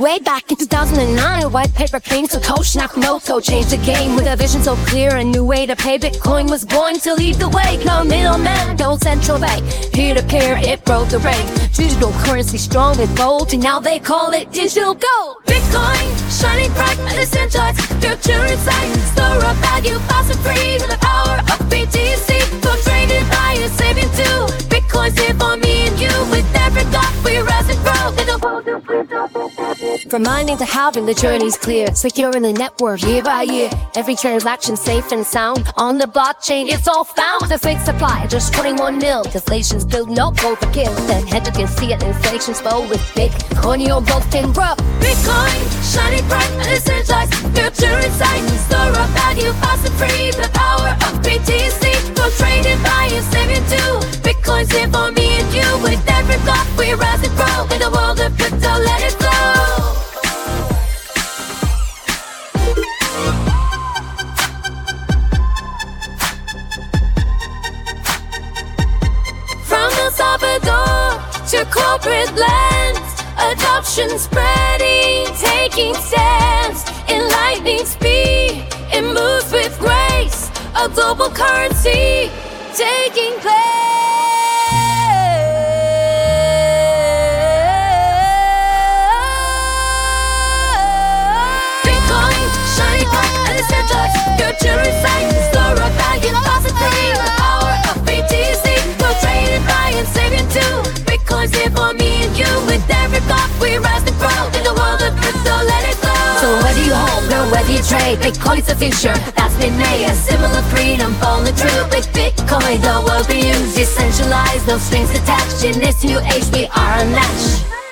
Way back in 2009, a white paper came to Coach Nakamoto changed the game with a vision so clear. A new way to pay. Bitcoin was born to lead the way. No middleman, no central bank. Peer-to-peer, it broke the rank. Digital currency strong and bold, and now they call it digital gold. Bitcoin, shining bright, and the centralized future in sight. Store up value, fast and free, with the power of BTC. Go trade it, buy it, saving too. Bitcoin's here for me and you. With every block, we rise and grow in the world of crypto. From mining to halving, the journey's clear. Securing the network year by year. Every transaction safe and sound. On the blockchain, it's all found with a fixed supply. Just 21 mil. Deflation's building up overkill. Then head you can see it, inflation's low with Bitcoin. You're both can grow. Bitcoin, shining bright, and the centralized future in sight. Store up value, fast and free. The power of BTC. Go trade it, buy it, saving too. Bitcoin's here for me and you. With every block, we rise and grow. In the world of crypto, let it flow. From El Salvador to corporate lands, adoption spreading, taking stands in lightning speed. It moves with grace, a global currency taking place. Bitcoin, shining bright, and the centralized future in sight. Store up value, fast and free, the power of BTC. Go trade and buy and saving too. Bitcoin's here for me and you. With every block, we rise and grow in the world of crypto, let it flow. So whether you hold or whether you trade, Bitcoin's the future that's been made. A similar freedom, bold and true. With Bitcoin, the world we use. Decentralized, no strings attached. In this new age, we are unmatched.